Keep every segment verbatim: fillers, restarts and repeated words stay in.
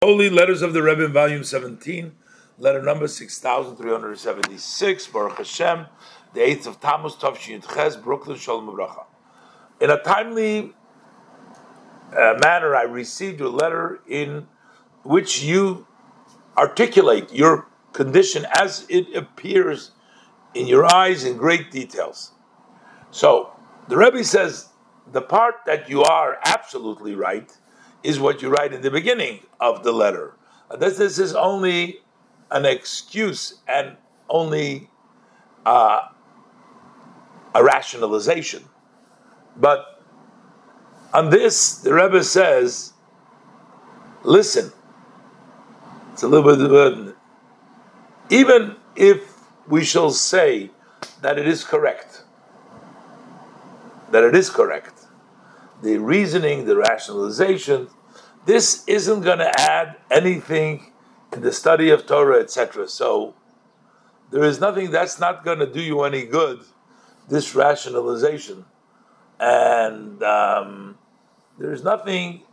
Holy Letters of the Rebbe, Volume seventeen, letter number six thousand three hundred seventy-six, Baruch Hashem, the eighth of Tammuz, Tov Shin Ches, Brooklyn, Shalom Uvracha. In a timely uh, manner, I received your letter in which you articulate your condition as it appears in your eyes in great details. So, the Rebbe says, the part that you are absolutely right is what you write in the beginning of the letter. This, this is only an excuse and only uh, a rationalization. But on this, the Rebbe says, listen, it's a little bit, uh, even if we shall say that it is correct, that it is correct, the reasoning, the rationalization, this isn't going to add anything in the study of Torah, et cetera. So there is nothing that's not going to do you any good, this rationalization. And um, there's nothing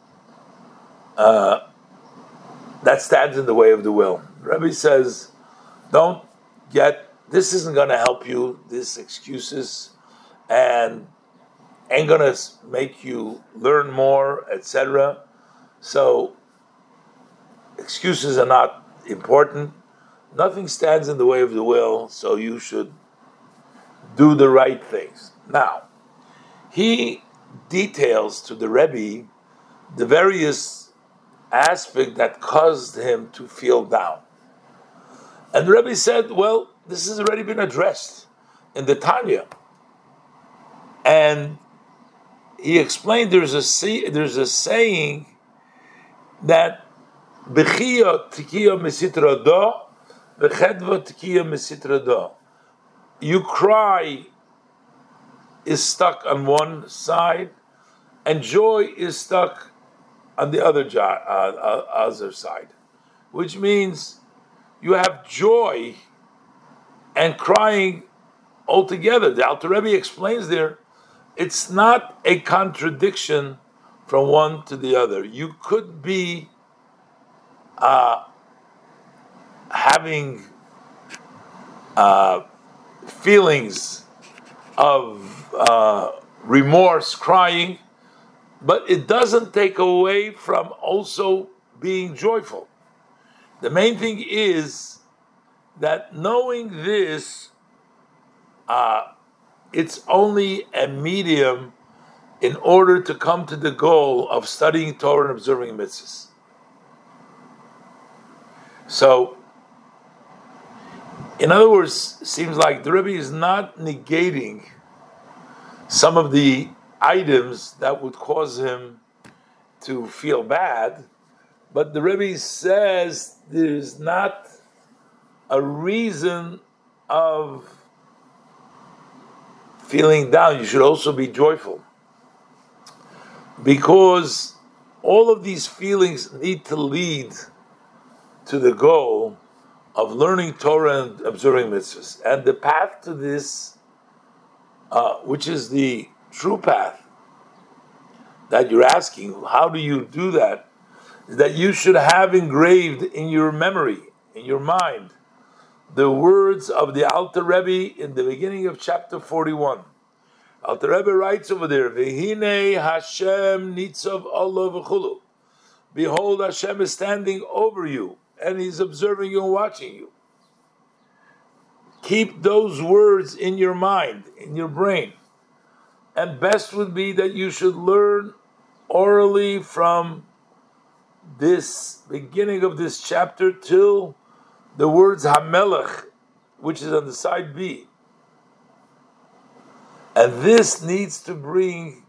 uh, that stands in the way of the will. Rebbe says, don't get, this isn't going to help you, this excuses, and ain't going to make you learn more, et cetera. So, excuses are not important. Nothing stands in the way of the will, so you should do the right things. Now, he details to the Rebbe the various aspects that caused him to feel down. And the Rebbe said, well, this has already been addressed in the Tanya. And he explained there's a there's a saying that b'chiyah tikiyah misitra do, b'chedva tikiyah misitra do. You cry is stuck on one side, and joy is stuck on the other uh, uh, other side, which means you have joy and crying altogether. The Alter Rebbe explains there, it's not a contradiction from one to the other. You could be uh, having uh, feelings of uh, remorse, crying, but it doesn't take away from also being joyful. The main thing is that knowing this, uh, it's only a medium in order to come to the goal of studying Torah and observing mitzvahs. So, in other words, it seems like the Rebbe is not negating some of the items that would cause him to feel bad, but the Rebbe says there's not a reason of feeling down. You should also be joyful, because all of these feelings need to lead to the goal of learning Torah and observing mitzvahs. And the path to this, uh, which is the true path that you're asking, how do you do that? Is that you should have engraved in your memory, in your mind, the words of the Alter Rebbe in the beginning of chapter forty-one. Alter Rebbe writes over there, V'hinei Hashem nitzav Allah v'chulu. Behold, Hashem is standing over you, and He's observing you and watching you. Keep those words in your mind, in your brain. And best would be that you should learn orally from this beginning of this chapter till the words Hamelech, which is on the side B. And this needs to bring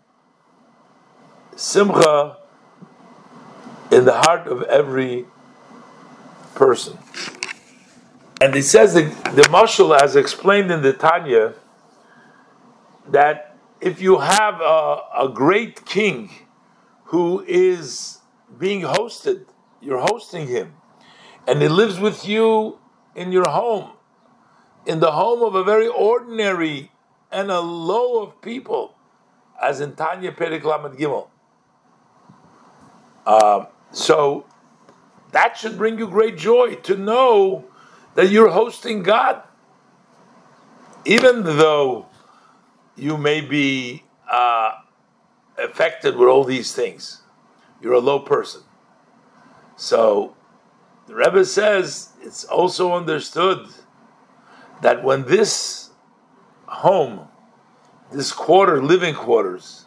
simcha in the heart of every person. And it says that the Mashal has explained in the Tanya that if you have a, a great king who is being hosted, you're hosting him, and he lives with you in your home, in the home of a very ordinary and a low of people, as in Tanya Perek Lamed Gimel. Uh, so that should bring you great joy to know that you're hosting God. Even though you may be uh, affected with all these things, you're a low person. So the Rebbe says it's also understood that when this home, this quarter, living quarters,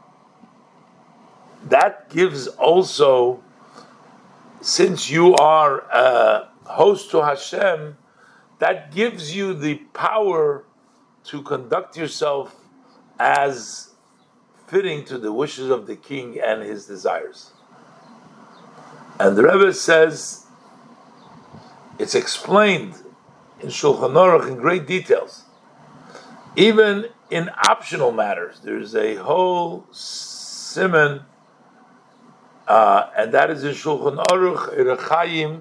that gives also, since you are a host to Hashem, that gives you the power to conduct yourself as fitting to the wishes of the king and his desires. And the Rebbe says, it's explained in Shulchan Aruch in great details. Even in optional matters, there's a whole siman, uh, and that is in Shulchan Aruch, Erechayim,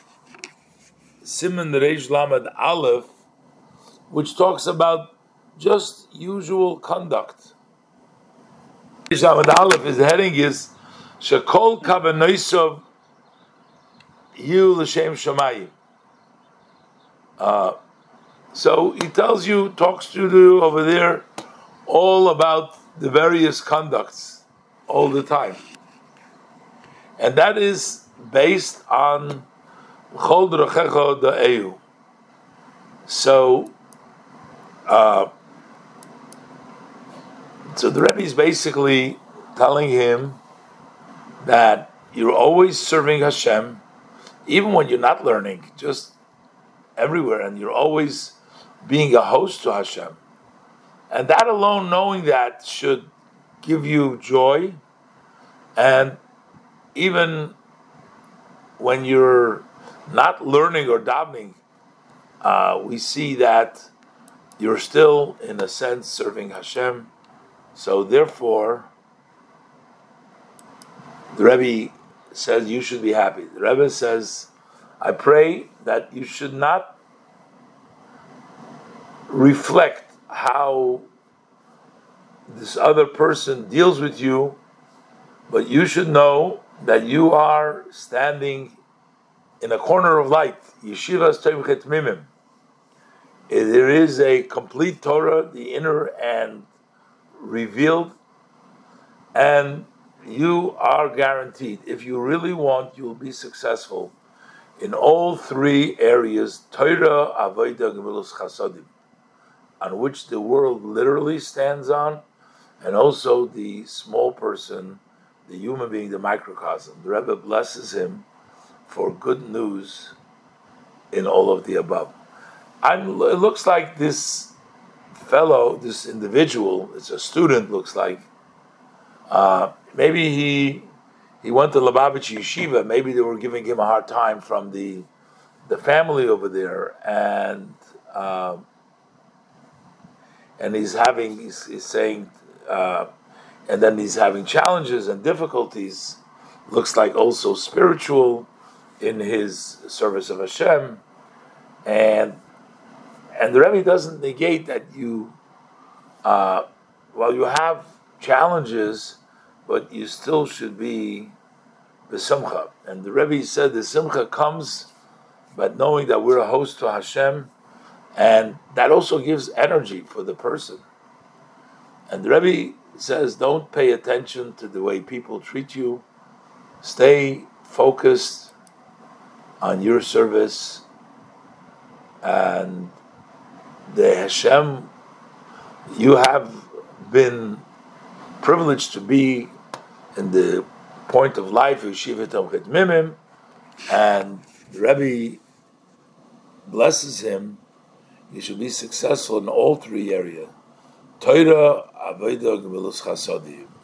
siman Reish Lamed Aleph, which talks about just usual conduct. Reish Lamed Aleph, his heading is Shekol Kavanoisov Yu L'Shem Shamayim. Uh, so he tells you, talks to you over there, all about the various conducts all the time. And that is based on Chol D'Rochecho Da'eu. So, uh, so the Rebbe is basically telling him that you're always serving Hashem, even when you're not learning, just everywhere, and you're always being a host to Hashem. And that alone, knowing that, should give you joy. And even when you're not learning or davening, uh, we see that you're still, in a sense, serving Hashem. So therefore, the Rebbe says you should be happy. The Rebbe says, I pray that you should not reflect how this other person deals with you, but you should know that you are standing in a corner of light. Yeshivas Toimchet Mimim. There is a complete Torah, the inner and revealed, and you are guaranteed. If you really want, you will be successful in all three areas, Torah, Avodah, Gemilus Chasodim, on which the world literally stands on, and also the small person, the human being, the microcosm. The Rebbe blesses him for good news in all of the above. I'm, it looks like this fellow, this individual, it's a student, looks like, uh, maybe he he went to Lubavitch Yeshiva, maybe they were giving him a hard time from the the family over there, and uh, and he's having, he's, he's saying, uh, and then he's having challenges and difficulties, looks like also spiritual, in his service of Hashem, and and the Rebbe doesn't negate that you, uh, while you have challenges, but you still should be b'simcha. And the Rebbe said the simcha comes by knowing that we're a host to Hashem, and that also gives energy for the person. And the Rebbe says, don't pay attention to the way people treat you. Stay focused on your service, and the Hashem, you have been privileged to be in the point of life of Yeshiva Tomchet Mimim, and the Rebbe blesses him. You should be successful in all three areas: Torah, Avodah, Gemilus Chasodim.